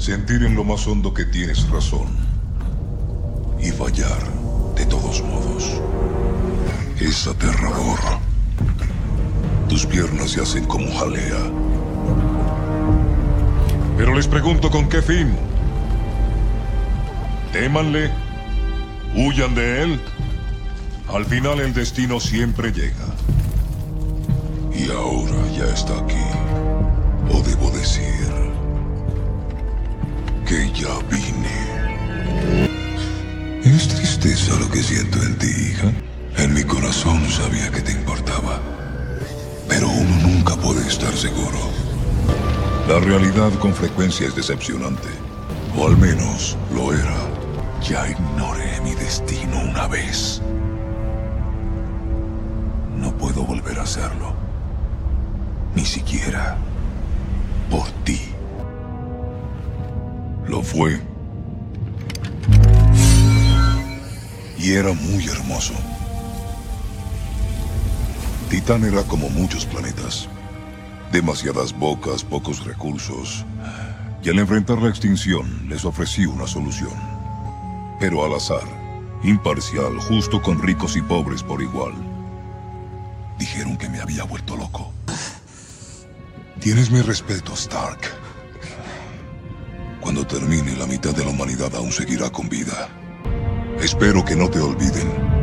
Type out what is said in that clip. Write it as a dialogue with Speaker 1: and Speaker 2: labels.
Speaker 1: Sentir en lo más hondo que tienes razón. Y fallar de todos modos. Es aterrador. Tus piernas se hacen como jalea. Pero les pregunto, ¿con qué fin? Témanle, huyan de él. Al final el destino siempre llega. Y ahora ya está aquí. O debo decir que ya vine. Es tristeza lo que siento en ti, hija. En mi corazón sabía que te importaba. Pero uno nunca puede estar seguro. La realidad con frecuencia es decepcionante. O al menos lo era. Ya ignoré mi destino una vez. No puedo volver a hacerlo. Ni siquiera por ti. Lo fue. Y era muy hermoso. Titán era como muchos planetas. Demasiadas bocas, pocos recursos. Y al enfrentar la extinción, les ofrecí una solución. Pero al azar, imparcial, justo con ricos y pobres por igual. Dijeron que me había vuelto loco. Tienes mi respeto, Stark. Cuando termine, la mitad de la humanidad aún seguirá con vida. Espero que no te olviden.